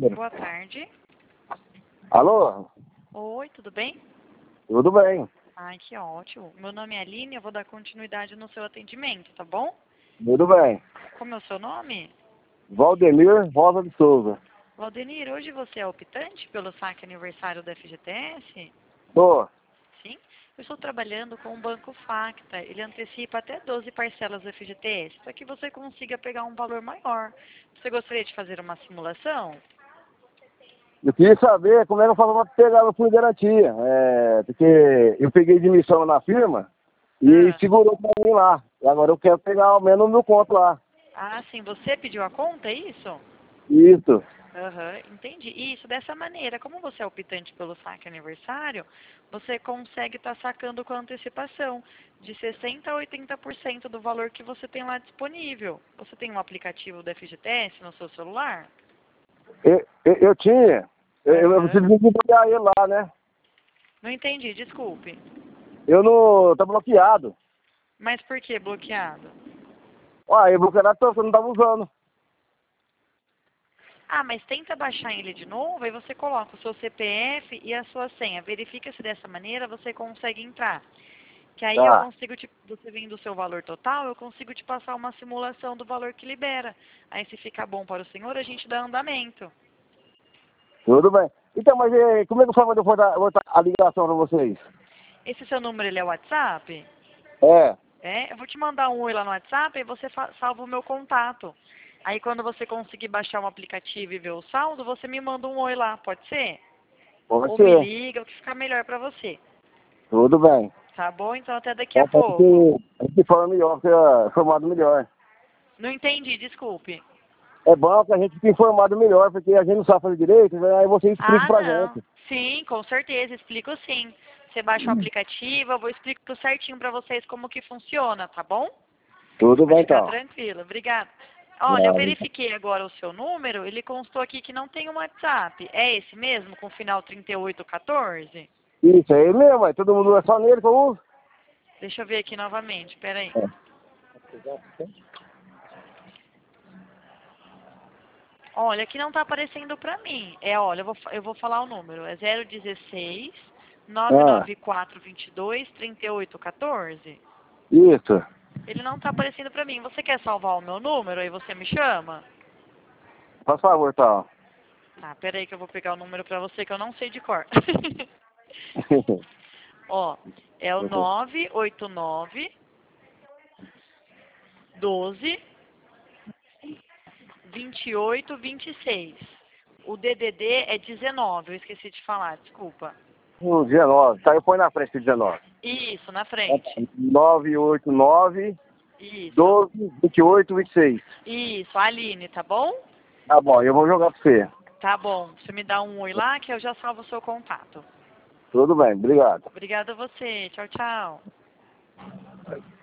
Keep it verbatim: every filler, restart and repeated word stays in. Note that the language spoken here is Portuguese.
Boa tarde. Alô? Oi, tudo bem? Tudo bem. Ai, que ótimo. Meu nome é Aline, eu vou dar continuidade no seu atendimento, tá bom? Tudo bem. Como é o seu nome? Valdemir Rosa de Souza. Valdenir, hoje você é optante pelo saque aniversário da F G T S? Tô. Sim. Eu estou trabalhando com o Banco Facta. Ele antecipa até doze parcelas do F G T S, para que você consiga pegar um valor maior. Você gostaria de fazer uma simulação? Eu queria saber como é que eu faço pra pegar o fundo de garantia. É, porque eu peguei demissão na firma e Ah. segurou pra mim lá. E agora eu quero pegar ao menos o meu conto lá. Ah, sim. Você pediu a conta, é isso? Isso. Aham, entendi. Isso, dessa maneira, como você é optante pelo saque aniversário, você consegue estar sacando com antecipação de sessenta a oitenta por cento do valor que você tem lá disponível. Você tem um aplicativo do F G T S no seu celular? Eu, eu, eu tinha. Eu, eu Aham. preciso desbloquear ele lá, né? Não entendi, desculpe. Eu não... tá bloqueado. Mas por que bloqueado? Ah, eu bloqueado, eu não tava usando. Ah, mas tenta baixar ele de novo, aí você coloca o seu C P F e a sua senha. Verifica se dessa maneira você consegue entrar. Que aí eu Tá. consigo, te, você vendo o seu valor total, eu consigo te passar uma simulação do valor que libera. Aí se ficar bom para o senhor, a gente dá andamento. Tudo bem. Então, mas eh, como é que eu faço pra eu botar a ligação pra vocês? Esse seu número, ele é o WhatsApp? É. É, eu vou te mandar um oi lá no WhatsApp e você fa- salva o meu contato. Aí quando você conseguir baixar um aplicativo e ver o saldo, você me manda um oi lá, pode ser? Pode Ou me ser. liga, o que ficar melhor para você. Tudo bem. Tá bom? Então até daqui a É, pode pouco. ser, a gente forma melhor, fica formado melhor. Não entendi, desculpe. É bom que a gente fique informado melhor, porque a gente não sabe fazer direito, aí você explica Ah, pra não. gente. Sim, com certeza, explico sim. Você baixa o aplicativo, eu vou explicar certinho pra vocês como que funciona, tá bom? Tudo Pode bem, ficar então. tranquilo, obrigada. Olha, eu Não, verifiquei agora o seu número, ele constou aqui que não tem um WhatsApp. É esse mesmo, com final trinta e oito quatorze? isso aí mesmo, aí todo mundo é só nele que eu uso. Deixa eu ver aqui novamente, peraí. Olha, aqui não tá aparecendo pra mim. É, olha, eu vou, fa- eu vou falar o número. É zero dezesseis, nove Ah, nove quatro dois dois, trinta e oito quatorze. isso. Ele não tá aparecendo pra mim. Você quer salvar o meu número aí você me chama? Faz favor, então. Tá, peraí que eu vou pegar o número pra você que eu não sei de cor. Ó, é o nove oito nove, doze, vinte e oito, vinte e seis. O D D D é dezenove, eu esqueci de falar, desculpa. Hum, dezenove. Tá, eu põe na frente dezenove. Isso, na frente. nove oito nove, Isso. doze, vinte e oito, vinte e seis. Isso, Aline, tá bom? Tá bom, eu vou jogar pra você. Tá bom. Você me dá um oi lá que eu já salvo o seu contato. Tudo bem, obrigado. Obrigada a você. Tchau, tchau.